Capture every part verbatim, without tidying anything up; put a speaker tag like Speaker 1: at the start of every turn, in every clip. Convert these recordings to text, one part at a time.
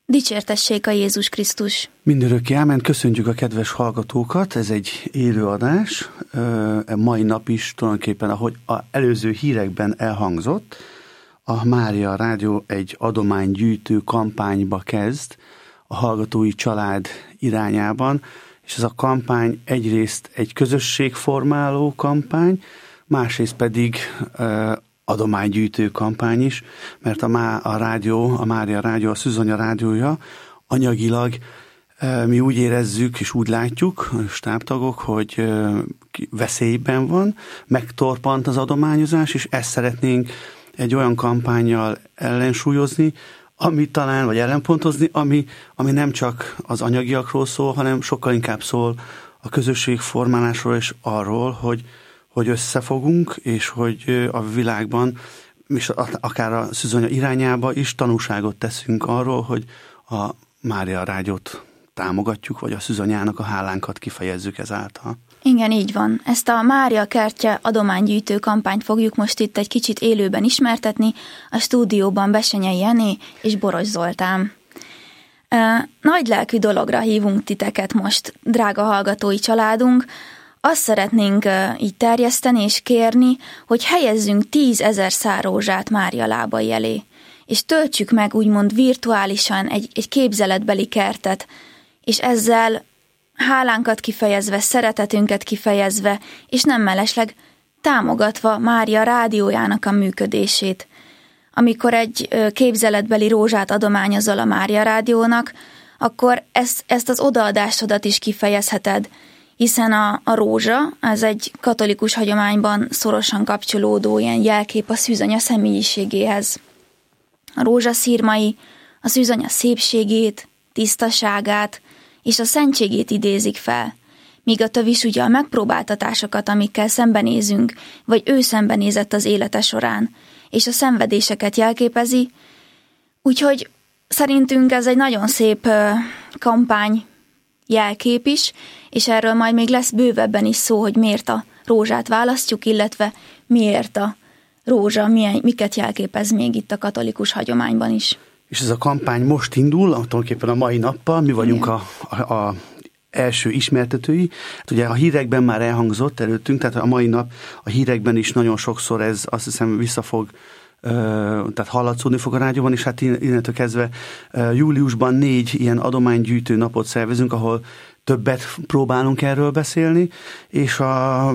Speaker 1: Dicsértessék a Jézus Krisztus!
Speaker 2: Mindörökké ámen, köszöntjük a kedves hallgatókat, ez egy élő adás, e mai nap is tulajdonképpen, ahogy az előző hírekben elhangzott, a Mária Rádió egy adománygyűjtő kampányba kezd a hallgatói család irányában, és ez a kampány egyrészt egy közösségformáló kampány, másrészt pedig e, adománygyűjtő kampány is, mert a, Má, a rádió, a Mária Rádió, a Szűzonya rádiója anyagilag e, mi úgy érezzük és úgy látjuk, a stábtagok, hogy e, veszélyben van, megtorpant az adományozás, és ezt szeretnénk egy olyan kampánnyal ellensúlyozni, ami talán, vagy ellenpontozni, ami, ami nem csak az anyagiakról szól, hanem sokkal inkább szól a közösségformálásról és arról, hogy hogy összefogunk, és hogy a világban, és akár a Szűzonya irányába is tanúságot teszünk arról, hogy a Mária Rádiót támogatjuk, vagy a Szűzonyának a hálánkat kifejezzük ezáltal.
Speaker 1: Igen, így van. Ezt a Mária Kertje adománygyűjtő kampányt fogjuk most itt egy kicsit élőben ismertetni, a stúdióban Besenyei Jenő és Boros Zoltán. Nagy lelkű dologra hívunk titeket most, drága hallgatói családunk. Azt szeretnénk uh, így terjeszteni és kérni, hogy helyezzünk tízezer szál rózsát Mária lábai elé, és töltsük meg úgymond virtuálisan egy, egy képzeletbeli kertet, és ezzel hálánkat kifejezve, szeretetünket kifejezve, és nem mellesleg támogatva Mária rádiójának a működését. Amikor egy uh, képzeletbeli rózsát adományozol a Mária rádiónak, akkor ezt, ezt az odaadásodat is kifejezheted, hiszen a, a rózsa, ez egy katolikus hagyományban szorosan kapcsolódó ilyen jelkép a Szűzonya személyiségéhez. A rózsaszirmai a Szűzonya szépségét, tisztaságát és a szentségét idézik fel, míg a tövis ugye a megpróbáltatásokat, amikkel szembenézünk, vagy ő szembenézett az élete során, és a szenvedéseket jelképezi, úgyhogy szerintünk ez egy nagyon szép uh, kampány, jelkép is, és erről majd még lesz bővebben is szó, hogy miért a rózsát választjuk, illetve miért a rózsa, milyen, miket jelképez még itt a katolikus hagyományban is.
Speaker 2: És ez a kampány most indul, tulajdonképpen a mai nappal, mi vagyunk a, a, a első ismertetői. Hát ugye a hírekben már elhangzott előttünk, tehát a mai nap a hírekben is nagyon sokszor ez azt hiszem vissza fog, tehát hallatszódni fog a rádióban, és hát innentől kezdve júliusban négy ilyen adománygyűjtő napot szervezünk, ahol többet próbálunk erről beszélni, és a,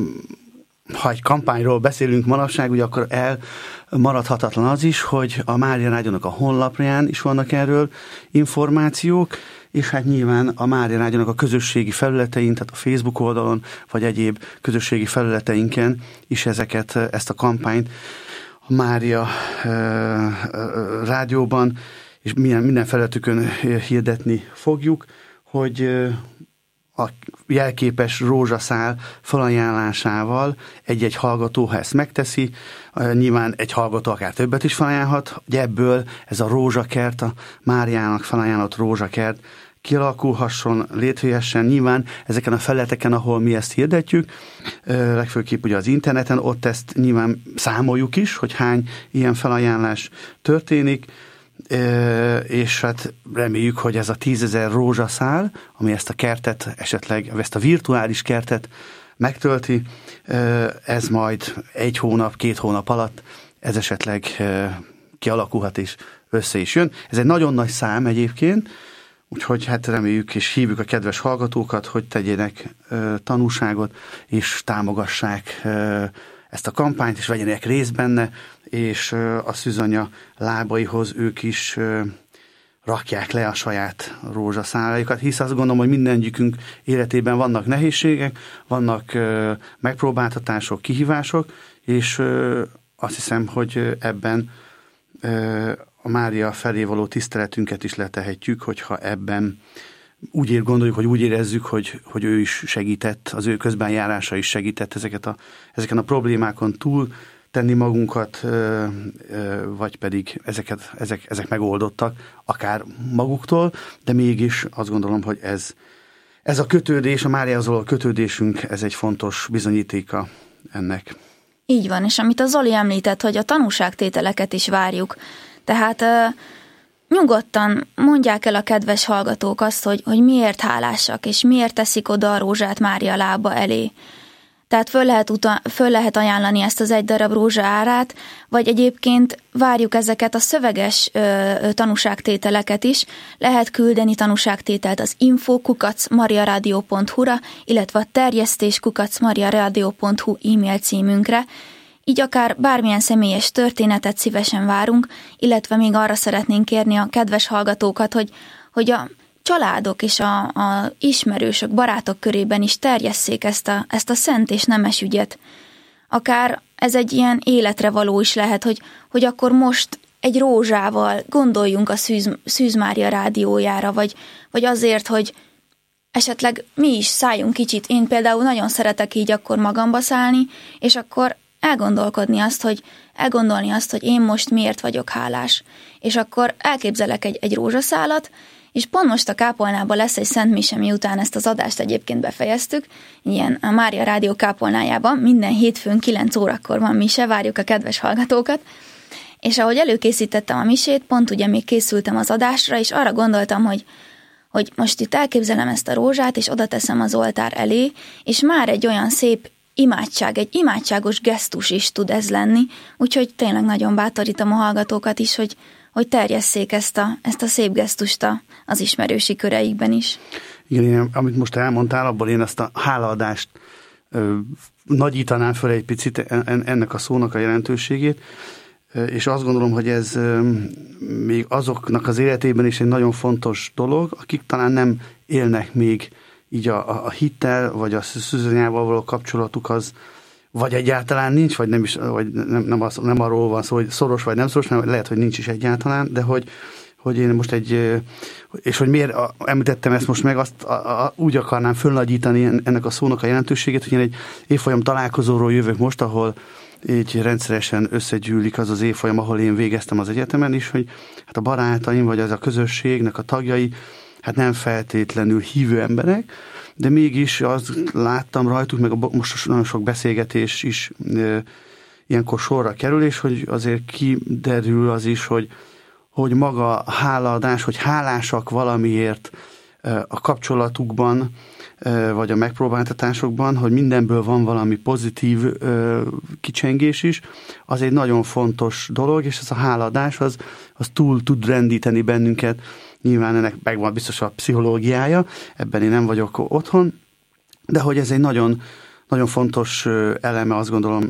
Speaker 2: ha egy kampányról beszélünk manapság, ugye akkor elmaradhatatlan az is, hogy a Mária Rádiónak a honlapján is vannak erről információk, és hát nyilván a Mária Rádiónak a közösségi felületein, tehát a Facebook oldalon, vagy egyéb közösségi felületeinken is ezeket, ezt a kampányt a Mária e, e, rádióban, és minden, minden felületükön hirdetni fogjuk, hogy e, a jelképes rózsaszál felajánlásával egy-egy hallgató, ha ezt megteszi, e, nyilván egy hallgató akár többet is felajánlhat, hogy ebből ez a rózsakert, a Máriának felajánlott rózsakert kialakulhasson, létrejöhessen. Nyilván ezeken a felületeken, ahol mi ezt hirdetjük, legfőképp ugye az interneten, ott ezt nyilván számoljuk is, hogy hány ilyen felajánlás történik, és hát reméljük, hogy ez a tízezer rózsaszál, ami ezt a kertet, esetleg ezt a virtuális kertet megtölti, ez majd egy hónap, két hónap alatt ez esetleg kialakulhat és össze is jön. Ez egy nagyon nagy szám egyébként, úgyhogy hát reméljük és hívjuk a kedves hallgatókat, hogy tegyének ö, tanúságot, és támogassák ö, ezt a kampányt, és vegyenek részt benne, és ö, a Szűzonya lábaihoz ők is ö, rakják le a saját rózsaszálaikat, hisz azt gondolom, hogy mindegyikünk életében vannak nehézségek, vannak ö, megpróbáltatások, kihívások, és ö, azt hiszem, hogy ebben ö, a Mária felé való tiszteletünket is letehetjük, hogyha ebben úgy ér, gondoljuk, hogy úgy érezzük, hogy, hogy ő is segített, az ő közbenjárása is segített ezeket a, ezeken a problémákon túl tenni magunkat, vagy pedig ezeket, ezek, ezek megoldottak, akár maguktól, de mégis azt gondolom, hogy ez, ez a kötődés, a Máriához való kötődésünk, ez egy fontos bizonyítéka ennek.
Speaker 1: Így van, és amit a Zoli említett, hogy a tanúságtételeket is várjuk. Tehát nyugodtan mondják el a kedves hallgatók azt, hogy, hogy miért hálásak, és miért teszik oda a rózsát Mária lába elé. Tehát föl lehet, uta, föl lehet ajánlani ezt az egy darab rózsa árát, vagy egyébként várjuk ezeket a szöveges ö, ö, tanúságtételeket is. Lehet küldeni tanúságtételt az info kukac mariaradio pont hu-ra, illetve a terjesztés kukac mariaradio pont hu e-mail címünkre. Így akár bármilyen személyes történetet szívesen várunk, illetve még arra szeretnénk kérni a kedves hallgatókat, hogy, hogy a családok és a, a ismerősök, barátok körében is terjesszék ezt a, ezt a szent és nemes ügyet. Akár ez egy ilyen életre való is lehet, hogy, hogy akkor most egy rózsával gondoljunk a Szűz, Szűz Mária rádiójára, vagy, vagy azért, hogy esetleg mi is szálljunk kicsit. Én például nagyon szeretek így akkor magamba szállni, és akkor elgondolkodni azt, hogy elgondolni azt, hogy én most miért vagyok hálás. És akkor elképzelek egy, egy rózsaszálat, és pont most a kápolnában lesz egy szent mise, miután ezt az adást egyébként befejeztük, ilyen a Mária Rádió kápolnájában, minden hétfőn kilenc órakor van mise, várjuk a kedves hallgatókat, és ahogy előkészítettem a misét, pont ugye még készültem az adásra, és arra gondoltam, hogy, hogy most itt elképzelem ezt a rózsát, és oda teszem az oltár elé, és már egy olyan szép imádság, egy imádságos gesztus is tud ez lenni, úgyhogy tényleg nagyon bátorítom a hallgatókat is, hogy hogy terjesszék ezt a, ezt a szép gesztust az ismerősi köreikben is.
Speaker 2: Igen, amit most elmondtál, abból én ezt a hálaadást ö, nagyítanám föl egy picit ennek a szónak a jelentőségét, és azt gondolom, hogy ez ö, még azoknak az életében is egy nagyon fontos dolog, akik talán nem élnek még így a, a hittel, vagy a szűzanyával való kapcsolatuk az vagy egyáltalán nincs, vagy nem is, vagy nem, nem, az, nem arról van szó, hogy szoros vagy nem szoros, hanem lehet, hogy nincs is egyáltalán, de hogy, hogy én most egy, és hogy miért említettem ezt most meg, azt a, a, úgy akarnám fölnagyítani ennek a szónak a jelentőségét, hogy én egy évfolyam találkozóról jövök most, ahol így rendszeresen összegyűlik az az évfolyam, ahol én végeztem az egyetemen is, hogy hát a barátaim, vagy az a közösségnek a tagjai, hát nem feltétlenül hívő emberek, de mégis azt láttam rajtuk, meg a, most nagyon sok beszélgetés is e, ilyenkor sorra kerül, és hogy azért kiderül az is, hogy, hogy maga a hálaadás, hogy hálásak valamiért e, a kapcsolatukban, e, vagy a megpróbáltatásokban, hogy mindenből van valami pozitív e, kicsengés is, az egy nagyon fontos dolog, és ez a hálaadás az, az túl tud rendíteni bennünket. Nyilván ennek megvan biztos a pszichológiája, ebben én nem vagyok otthon, de hogy ez egy nagyon, nagyon fontos eleme, azt gondolom,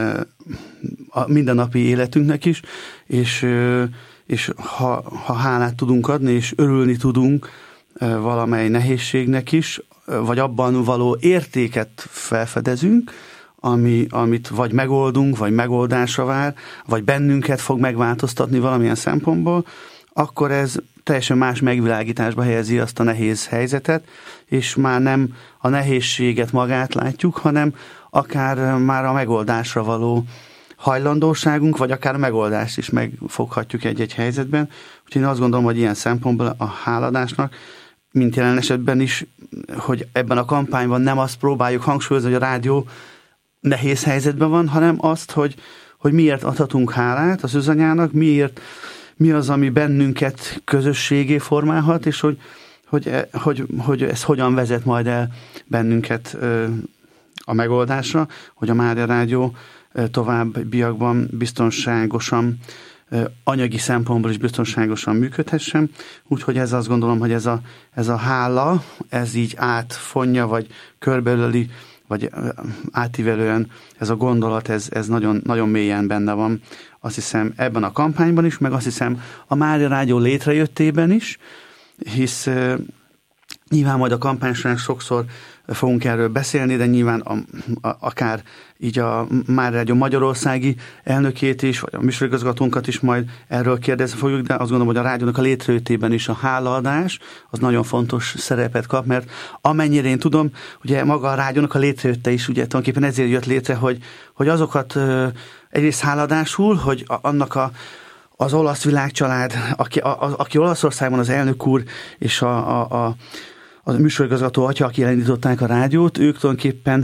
Speaker 2: a mindennapi életünknek is, és, és ha, ha hálát tudunk adni, és örülni tudunk valamely nehézségnek is, vagy abban való értéket felfedezünk, ami, amit vagy megoldunk, vagy megoldásra vár, vagy bennünket fog megváltoztatni valamilyen szempontból, akkor ez teljesen más megvilágításba helyezi azt a nehéz helyzetet, és már nem a nehézséget magát látjuk, hanem akár már a megoldásra való hajlandóságunk, vagy akár a megoldást is megfoghatjuk egy-egy helyzetben. Úgyhogy én azt gondolom, hogy ilyen szempontból a háladásnak, mint jelen esetben is, hogy ebben a kampányban nem azt próbáljuk hangsúlyozni, hogy a rádió nehéz helyzetben van, hanem azt, hogy, hogy miért adhatunk hálát az Szűzanyának, miért mi az, ami bennünket közösségé formálhat, és hogy, hogy, hogy, hogy ez hogyan vezet majd el bennünket a megoldásra, hogy a Mária Rádió továbbiakban biztonságosan, anyagi szempontból is biztonságosan működhessen. Úgyhogy ez azt gondolom, hogy ez a, ez a hála, ez így átfonja, vagy körbeöleli, vagy átívelően ez a gondolat, ez, ez nagyon, nagyon mélyen benne van. Azt hiszem ebben a kampányban is, meg azt hiszem a Mária Rádió létrejöttében is, hisz uh, nyilván majd a kampány során sokszor fogunk erről beszélni, de nyilván a, a, akár így a Mária Rádió magyarországi elnökét is, vagy a műsorigazgatónkat is majd erről kérdezni fogjuk, de azt gondolom, hogy a rádiónak a létrejöttében is a hálaadás az nagyon fontos szerepet kap, mert amennyire én tudom, ugye maga a rádiónak a létrejötte is, ugye tulajdonképpen ezért jött létre, hogy, hogy azokat uh, egyrészt háladásul, hogy a, annak a az olasz világcsalád, aki, a, a, aki Olaszországban az elnök úr és a, a, a, a műsorigazgató atya, aki elindították a rádiót, ők tulajdonképpen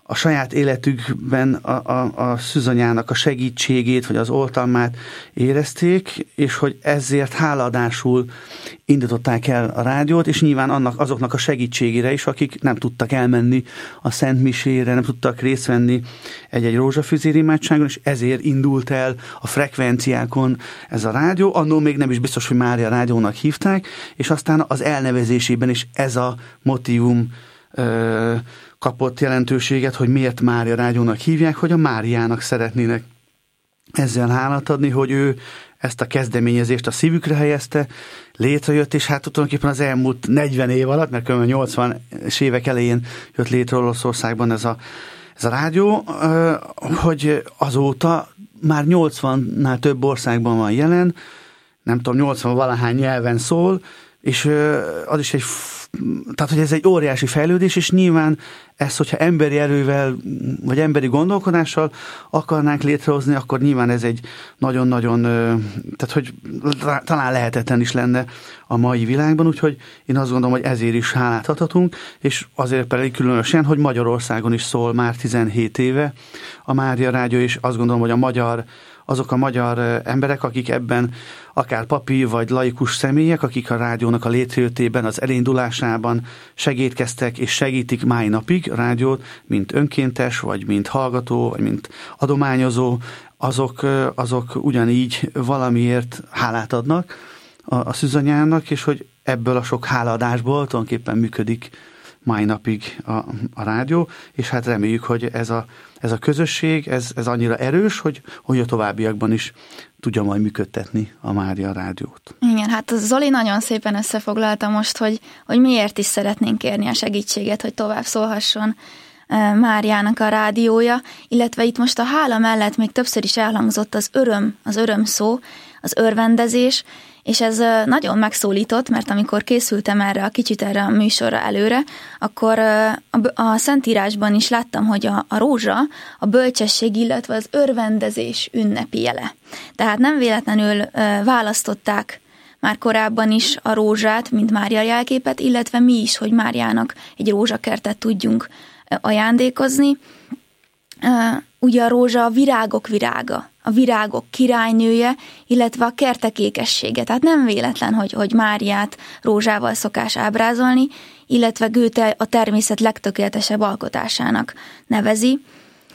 Speaker 2: a saját életükben a, a, a szűzanyának a segítségét, vagy az oltalmát érezték, és hogy ezért háladásul indították el a rádiót, és nyilván annak, azoknak a segítségére is, akik nem tudtak elmenni a Szent Misére, nem tudtak részt venni egy-egy rózsafüzér imádságon, és ezért indult el a frekvenciákon ez a rádió. Annól még nem is biztos, hogy Mária rádiónak hívták, és aztán az elnevezésében is ez a motívum ö, kapott jelentőséget, hogy miért Mária rádiónak hívják, hogy a Máriának szeretnének ezzel hálát adni, hogy ő ezt a kezdeményezést a szívükre helyezte, létrejött, és hát tulajdonképpen az elmúlt negyven év alatt, mert kb. nyolcvanas évek elején jött létre Olaszországban ez a, ez a rádió, hogy azóta már nyolcvannál több országban van jelen, nem tudom, nyolcvan valahány nyelven szól, és az is egy, tehát hogy ez egy óriási fejlődés, és nyilván ezt, hogyha emberi erővel, vagy emberi gondolkodással akarnánk létrehozni, akkor nyilván ez egy nagyon-nagyon, tehát hogy talán lehetetlen is lenne a mai világban, úgyhogy én azt gondolom, hogy ezért is hálát adhatunk, és azért pedig különösen, hogy Magyarországon is szól már tizenhét éve a Mária Rádió, és azt gondolom, hogy a magyar azok a magyar emberek, akik ebben akár papi vagy laikus személyek, akik a rádiónak a létrejöttében, az elindulásában segítkeztek és segítik mai napig a rádiót, mint önkéntes, vagy mint hallgató, vagy mint adományozó, azok, azok ugyanígy valamiért hálát adnak a, a szűzanyának, és hogy ebből a sok hálaadásból tulajdonképpen működik mai napig a, a rádió, és hát reméljük, hogy ez a, ez a közösség, ez, ez annyira erős, hogy, hogy a továbbiakban is tudja majd működtetni a Mária Rádiót.
Speaker 1: Igen, hát Zoli nagyon szépen összefoglalta most, hogy, hogy miért is szeretnénk kérni a segítséget, hogy tovább szólhasson Máriának a rádiója, illetve itt most a hála mellett még többször is elhangzott az öröm, az öröm szó, az örvendezés, és ez nagyon megszólított, mert amikor készültem erre a kicsit erre a műsorra előre, akkor a Szentírásban is láttam, hogy a, a rózsa a bölcsesség, illetve az örvendezés ünnepi jele. Tehát nem véletlenül választották már korábban is a rózsát, mint Mária jelképet, illetve mi is, hogy Máriának egy rózsakertet tudjunk ajándékozni. Ugye a rózsa a virágok virága, a virágok királynője, illetve a kertek ékessége. Tehát nem véletlen, hogy, hogy Máriát rózsával szokás ábrázolni, illetve Goethe a természet legtökéletesebb alkotásának nevezi.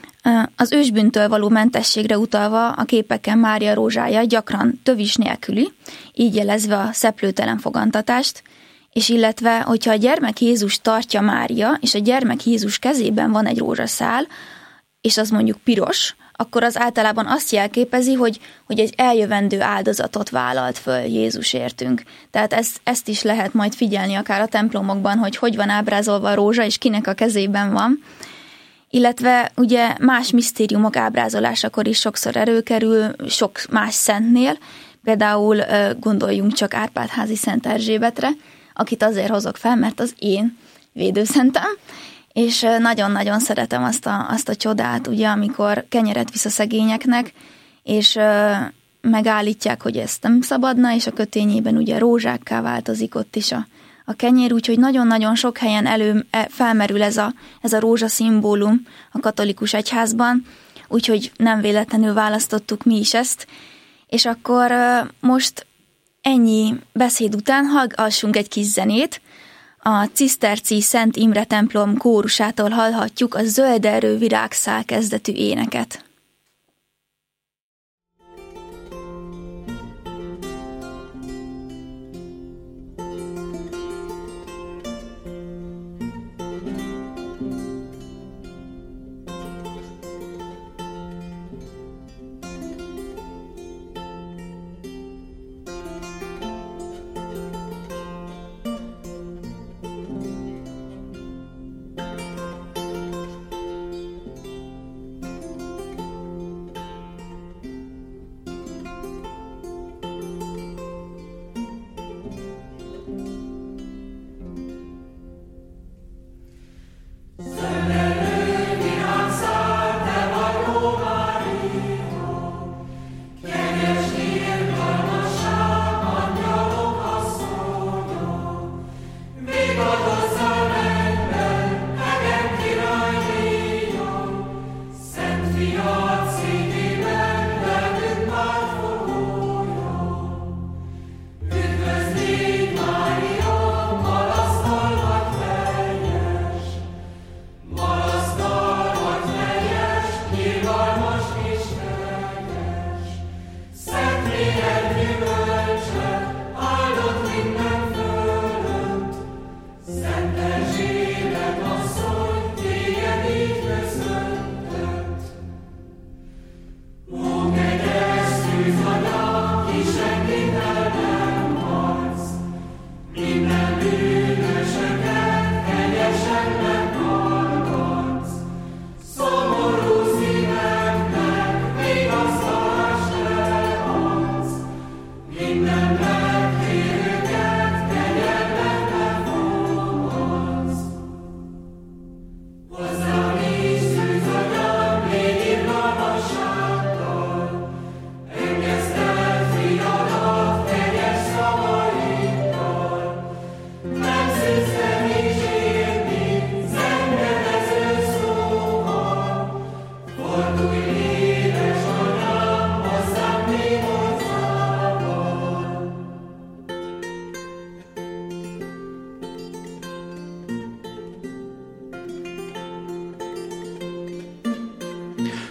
Speaker 1: Az ősbűntől való mentességre utalva a képeken Mária rózsája gyakran tövis nélküli, így jelezve a szeplőtelen fogantatást, és illetve, hogyha a gyermek Jézus tartja Mária, és a gyermek Jézus kezében van egy rózsaszál, és az mondjuk piros, akkor az általában azt jelképezi, hogy, hogy egy eljövendő áldozatot vállalt föl Jézus értünk. Tehát ezt, ezt is lehet majd figyelni akár a templomokban, hogy hogy van ábrázolva a rózsa, és kinek a kezében van. Illetve ugye más misztériumok ábrázolásakor is sokszor előkerül, sok más szentnél, például gondoljunk csak Árpád-házi Szent Erzsébetre, akit azért hozok fel, mert az én védőszentem, és nagyon-nagyon szeretem azt a, azt a csodát, ugye, amikor kenyeret visz a szegényeknek, és ö, megállítják, hogy ezt nem szabadna, és a kötényében ugye rózsákká változik ott is a, a kenyér, úgyhogy nagyon-nagyon sok helyen elő, felmerül ez a, ez a rózsa szimbólum a katolikus egyházban, úgyhogy nem véletlenül választottuk mi is ezt, és akkor ö, most ennyi beszéd után hallgassunk egy kis zenét. A ciszterci Szent Imre templom kórusától hallhatjuk a Zöld erő virágszál kezdetű éneket.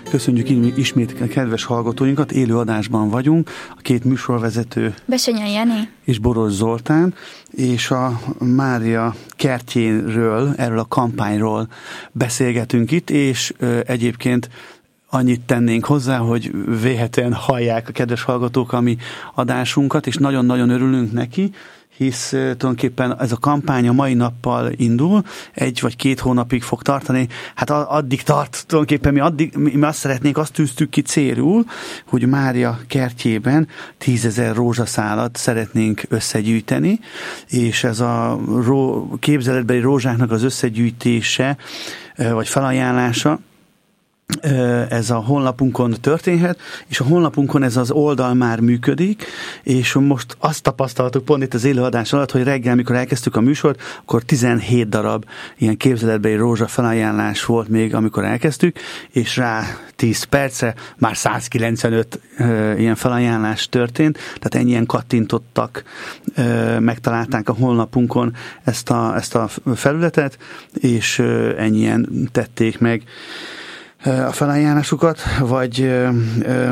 Speaker 2: Köszönjük ismét a kedves hallgatóinkat, élő adásban vagyunk, a két műsorvezető
Speaker 1: Besenyei Jenő
Speaker 2: és Boros Zoltán, és a Mária kertjéről, erről a kampányról beszélgetünk itt, és ö, egyébként annyit tennénk hozzá, hogy véhetően hallják a kedves hallgatók a mi adásunkat, és nagyon-nagyon örülünk neki, hisz tulajdonképpen ez a kampány a mai nappal indul, egy vagy két hónapig fog tartani, hát addig tart, tulajdonképpen mi, addig, mi azt szeretnénk, azt tűztük ki célul, hogy Mária kertjében tízezer rózsaszálat szeretnénk összegyűjteni, és ez a ró, képzeletbeli rózsáknak az összegyűjtése, vagy felajánlása, ez a honlapunkon történhet, és a honlapunkon ez az oldal már működik, és most azt tapasztaltuk pont itt az élőadás alatt, hogy reggel, mikor elkezdtük a műsort, akkor tizenhét darab ilyen képzeletbeli rózsa felajánlás volt még, amikor elkezdtük, és rá tíz percre már százkilencvenöt e, ilyen felajánlás történt, tehát ennyien kattintottak, e, megtalálták a honlapunkon ezt a, ezt a felületet, és e, ennyien tették meg a felajánlásukat, vagy ö, ö,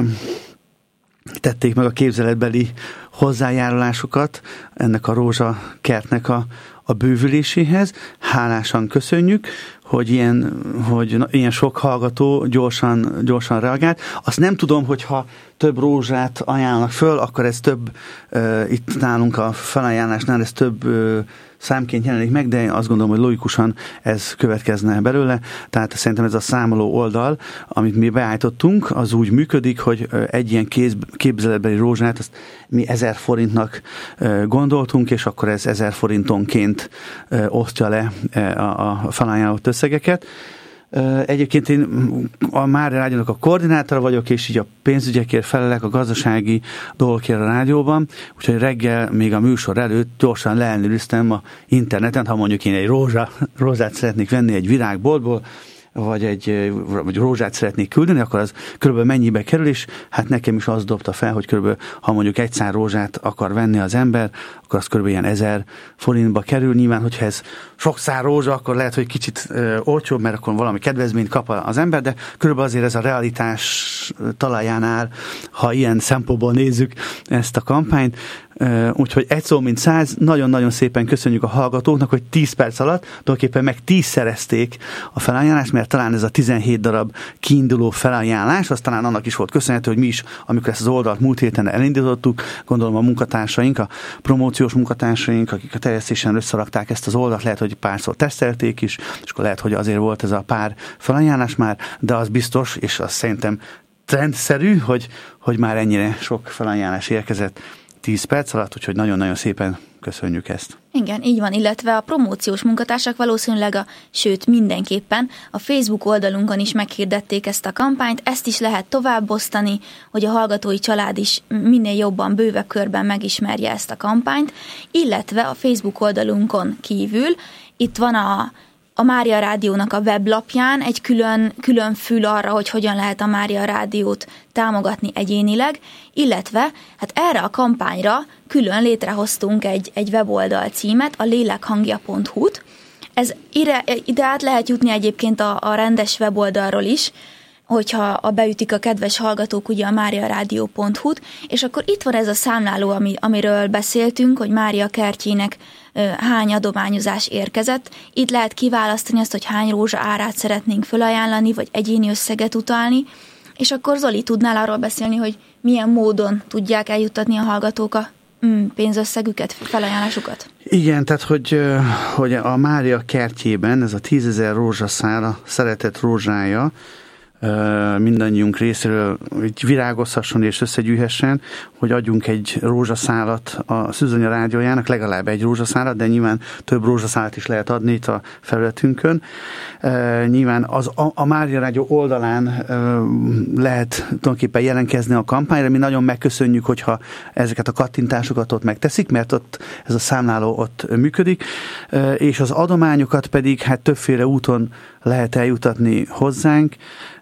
Speaker 2: tették meg a képzeletbeli hozzájárulásukat ennek a rózsakertnek a, a bővüléséhez. Hálásan köszönjük, hogy ilyen, hogy na, ilyen sok hallgató gyorsan, gyorsan reagált. Azt nem tudom, hogyha több rózsát ajánlnak föl, akkor ez több, uh, itt nálunk a felajánlásnál ez több uh, számként jelenik meg, de én azt gondolom, hogy logikusan ez következne belőle. Tehát szerintem ez a számoló oldal, amit mi beállítottunk, az úgy működik, hogy egy ilyen kéz, képzeletbeli rózsát azt mi ezer forintnak gondoltunk, és akkor ez ezer forintonként osztja le a, a felajánlott összegeket. Egyébként én a Mária Rádiónak a koordinátora vagyok, és így a pénzügyekért felelek, a gazdasági dolgokért a rádióban, úgyhogy reggel még a műsor előtt gyorsan leellenőriztem a interneten, ha mondjuk én egy rózsa, rózsát szeretnék venni egy virágboltból, vagy egy vagy rózsát szeretnék küldeni, akkor az körülbelül mennyibe kerül, és hát nekem is az dobta fel, hogy körülbelül, ha mondjuk egy szár rózsát akar venni az ember, akkor az körülbelül ilyen ezer forintba kerül. Nyilván, hogyha ez sok szár rózsa, akkor lehet, hogy kicsit ö, olcsóbb, mert akkor valami kedvezményt kap az ember, de körülbelül azért ez a realitás talaján áll, ha ilyen szempontból nézzük ezt a kampányt. Úgyhogy egy szó mint száz, nagyon-nagyon szépen köszönjük a hallgatóknak, hogy tíz perc alatt tulajdonképpen meg tízszerezték a felajánlást, mert talán ez a tizenhét darab kiinduló felajánlás, az talán annak is volt köszönhető, hogy mi is, amikor ezt az oldalt múlt héten elindítottuk, gondolom a munkatársaink, a promóciós munkatársaink, akik a terjesztésen összerakták ezt az oldalt, lehet, hogy párszor tesztelték is, és akkor lehet, hogy azért volt ez a pár felajánlás már, de az biztos, és azt szerintem trendszerű, hogy, hogy már ennyire sok felajánlás érkezett tíz perc alatt, úgyhogy nagyon-nagyon szépen köszönjük ezt.
Speaker 1: Igen, így van, illetve a promóciós munkatársak valószínűleg, a, sőt mindenképpen a Facebook oldalunkon is meghirdették ezt a kampányt, ezt is lehet továbbosztani, hogy a hallgatói család is minél jobban, bővebb körben megismerje ezt a kampányt, illetve a Facebook oldalunkon kívül itt van a a Mária Rádiónak a weblapján egy külön, külön fül arra, hogy hogyan lehet a Mária Rádiót támogatni egyénileg, illetve hát erre a kampányra külön létrehoztunk egy, egy weboldal címet, a lélekhangja pont hu-t. Ez ide, ide át lehet jutni egyébként a, a rendes weboldalról is, hogyha a beütik a kedves hallgatók ugye a máriarádió pont hu-t, és akkor itt van ez a számláló, ami, amiről beszéltünk, hogy Mária kertjének hány adományozás érkezett. Itt lehet kiválasztani azt, hogy hány rózsa árát szeretnénk felajánlani, vagy egyéni összeget utalni, és akkor Zoli, tudnál arról beszélni, hogy milyen módon tudják eljuttatni a hallgatók a mm, pénzösszegüket, felajánlásukat? Igen,
Speaker 2: tehát hogy, hogy a Mária kertjében ez a tízezer rózsaszál, a szeretett rózsája, mindannyiunk részéről így virágozhasson és összegyűjhessen, hogy adjunk egy rózsaszálat a Szűzanya Rádiójának, legalább egy rózsaszálat, de nyilván több rózsaszálat is lehet adni itt a felületünkön. Nyilván az, a, a Mária Rádió oldalán lehet tulajdonképpen jelentkezni a kampányra. Mi nagyon megköszönjük, hogyha ezeket a kattintásokat ott megteszik, mert ott ez a számláló ott működik, és az adományokat pedig hát többféle úton lehet eljutatni hozzánk.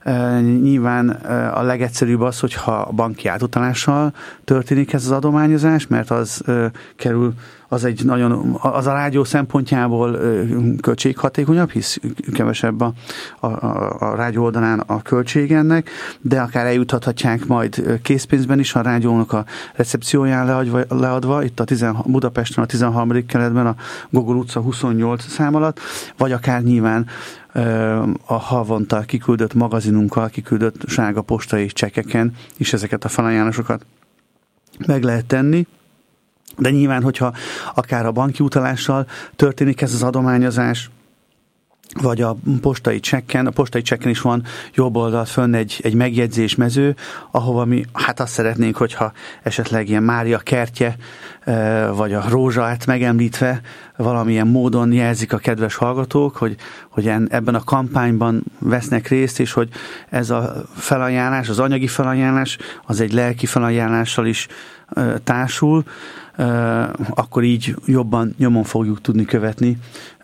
Speaker 2: Nyilván a legegyszerűbb az, hogyha banki átutalással történik ez az adományozás, mert az kerül az egy nagyon, az a rádió szempontjából költséghatékonyabb, hisz kevesebb a, a, a rádió oldalán a költség ennek, de akár eljuthatják majd készpénzben is a rádiónak a recepcióján leadva, leadva itt a tizen, Budapesten a tizenharmadik kerületben a Gogol utca huszonnyolc szám alatt, vagy akár nyilván a havonta kiküldött magazinunkkal, kiküldött sárga postai csekeken is ezeket a felajánlásokat meg lehet tenni. De nyilván, hogyha akár a banki utalással történik ez az adományozás, vagy a postai csekken, a postai csekken is van jobb oldalt fönn egy, egy megjegyzés mező, ahova mi, hát azt szeretnénk, hogyha esetleg ilyen Mária kertje, vagy a rózsát megemlítve valamilyen módon jelzik a kedves hallgatók, hogy, hogy ebben a kampányban vesznek részt, és hogy ez a felajánlás, az anyagi felajánlás, az egy lelki felajánlással is társul, akkor így jobban nyomon fogjuk tudni követni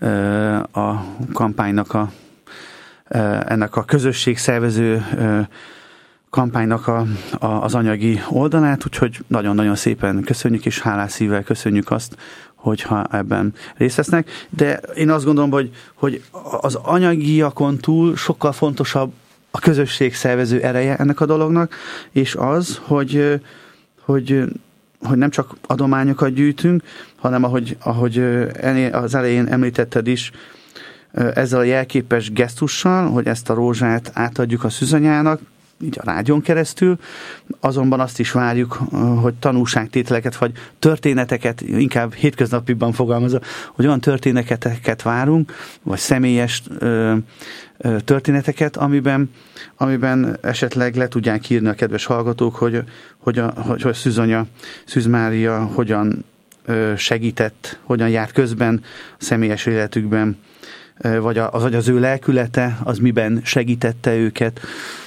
Speaker 2: a kampánynak, a, ennek a közösségszervező kampánynak a, a, az anyagi oldalát, úgyhogy nagyon-nagyon szépen köszönjük, és hálás szívvel köszönjük azt, hogyha ebben részt vesznek. De én azt gondolom, hogy, hogy az anyagiakon túl sokkal fontosabb a közösségszervező ereje ennek a dolognak, és az, hogy, hogy hogy nem csak adományokat gyűjtünk, hanem ahogy, ahogy az elején említetted is, ezzel a jelképes gesztussal, hogy ezt a rózsát átadjuk a szűzanyának, így a rádión keresztül, azonban azt is várjuk, hogy tanúságtételeket, vagy történeteket, inkább hétköznapiban fogalmazva, hogy olyan történeteket várunk, vagy személyes ö, ö, történeteket, amiben, amiben esetleg le tudják írni a kedves hallgatók, hogy, hogy, a, hogy, hogy Szűzanya, Szűz Mária hogyan ö, segített, hogyan járt közben a személyes életükben, ö, vagy, a, vagy az ő lelkülete, az miben segítette őket,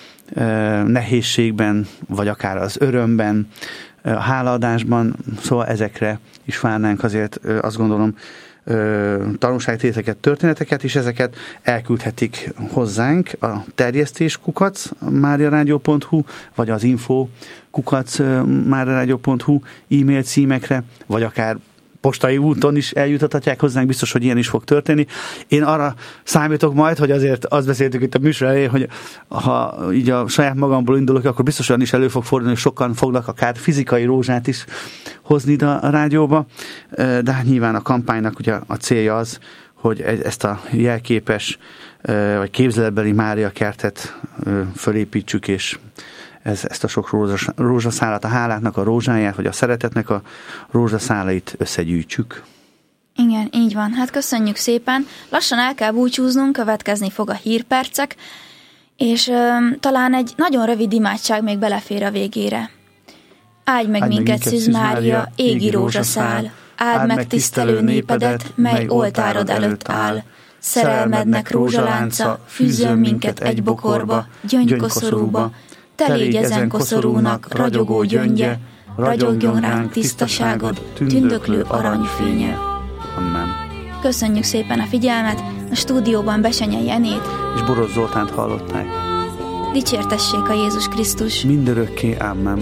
Speaker 2: nehézségben, vagy akár az örömben, a hálaadásban, szóval ezekre is várnánk azért, azt gondolom, tanulságtételeket, történeteket, és ezeket elküldhetik hozzánk a terjesztés kukac mariaradio pont hu, vagy az info kukac mariaradio pont hu e-mail címekre, vagy akár postai úton is eljutathatják hozzánk, biztos, hogy ilyen is fog történni. Én arra számítok majd, hogy azért azt beszéltük itt a műsor elején, hogy ha így a saját magamból indulok, akkor biztos olyan is elő fog fordulni, hogy sokan fognak akár fizikai rózsát is hozni ide a rádióba, de hát nyilván a kampánynak ugye a célja az, hogy ezt a jelképes vagy képzeletbeli Mária kertet fölépítsük, és Ez, ezt a sok rózsas, rózsaszálat, a háláknak a rózsáját, vagy a szeretetnek a rózsaszálait összegyűjtsük.
Speaker 1: Igen, így van. Hát köszönjük szépen. Lassan el kell búcsúznunk, következni fog a hírpercek, és ö, talán egy nagyon rövid imádság még belefér a végére. Áldj meg Áldj minket, Szűz Mária, égi rózsaszál, áld meg tisztelő népedet, mely oltárod előtt áll. Szerelmednek rózsalánca, fűzön minket egy bokorba, gyöngykoszorúba, te légy ezen koszorúnak ragyogó gyöngye, ragyogjon ránk tisztaságod, tündöklő aranyfénye.
Speaker 2: Amen.
Speaker 1: Köszönjük szépen a figyelmet, a stúdióban Besenyei Enét
Speaker 2: és Boros Zoltánt hallották.
Speaker 1: Dicsértessék a Jézus Krisztus.
Speaker 2: Mindörökké, amen.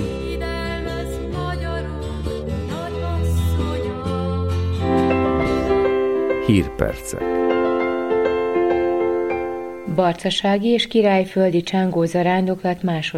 Speaker 3: Hírpercek.
Speaker 4: Barcasági és királyföldi csángó zarándoklat másod